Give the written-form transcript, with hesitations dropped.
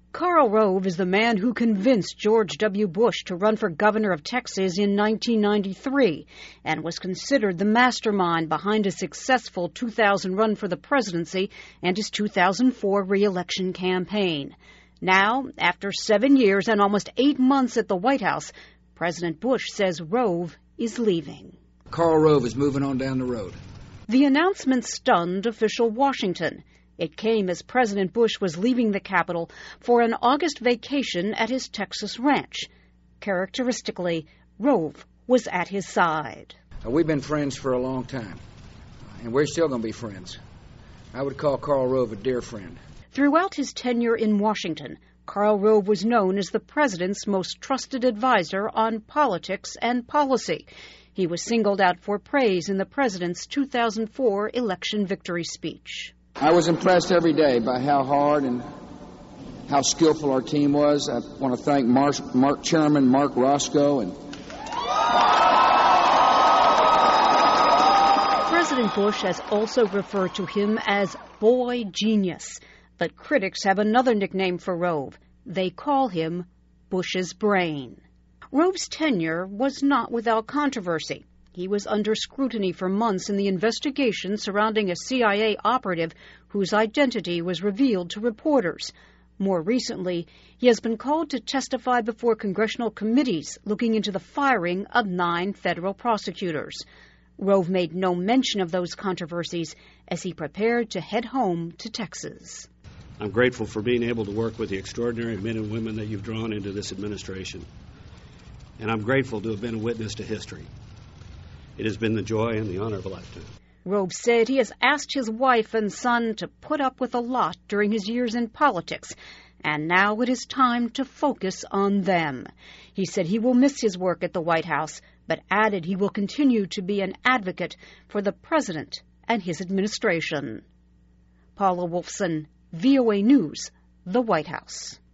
Karl Rove is the man who convinced George W. Bush to run for governor of Texas in 1993 and was considered the mastermind behind his successful 2000 run for the presidency and his 2004 re-election campaign. Now, after 7 years and almost 8 months at the White House, President Bush says Rove is leaving. Karl Rove is moving on down the road. The announcement stunned official Washington. It came as President Bush was leaving the Capitol for an August vacation at his Texas ranch. Characteristically, Rove was at his side. We've been friends for a long time, and we're still going to be friends. I would call Karl Rove a dear friend. Throughout his tenure in Washington, Karl Rove was known as the president's most trusted advisor on politics and policy. He was singled out for praise in the president's 2004 election victory speech. I was impressed every day by how hard and how skillful our team was. I want to thank Chairman Mark Roscoe. President Bush has also referred to him as Boy Genius. But critics have another nickname for Rove. They call him Bush's brain. Rove's tenure was not without controversy. He was under scrutiny for months in the investigation surrounding a CIA operative whose identity was revealed to reporters. More recently, he has been called to testify before congressional committees looking into the firing of 9 federal prosecutors. Rove made no mention of those controversies as he prepared to head home to Texas. I'm grateful for being able to work with the extraordinary men and women that you've drawn into this administration. And I'm grateful to have been a witness to history. It has been the joy and the honor of a lifetime. Rove said he has asked his wife and son to put up with a lot during his years in politics, and now it is time to focus on them. He said he will miss his work at the White House, but added he will continue to be an advocate for the president and his administration. Paula Wolfson, VOA News, the White House.